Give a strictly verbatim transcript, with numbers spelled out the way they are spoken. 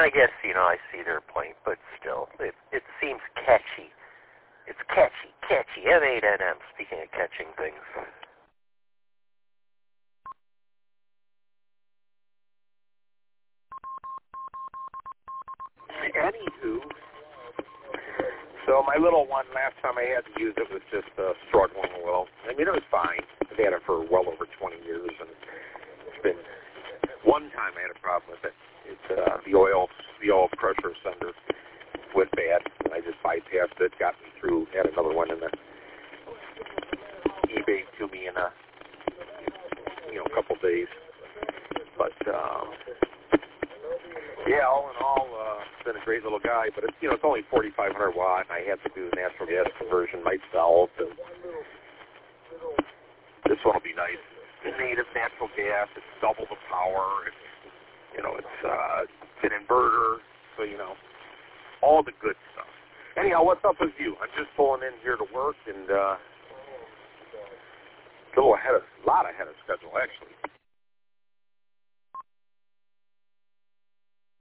I guess, you know, I see their point, but still, it, it seems catchy. It's catchy, catchy, M eight N M, speaking of catching things. Anywho, so my little one, last time I had to use it, was just uh, struggling a little. I mean, it was fine. I've had it for well over twenty years, and it's been, one time I had a problem with it. It's uh, the oil, the oil pressure sender went bad, and I just bypassed it, got me through, had another one in the eBay to me in a, you know, a couple days. But, um, yeah, all in all, uh, it's been a great little guy, but it's, you know, it's only forty-five hundred watt, and I have to do the natural gas conversion myself, and this one will be nice. It's native natural gas, it's double the power, it's, you know, it's, uh, it's an inverter, so, you know, all the good stuff. Anyhow, what's up with you? I'm just pulling in here to work, and, uh, a little ahead of, a lot ahead of schedule, actually.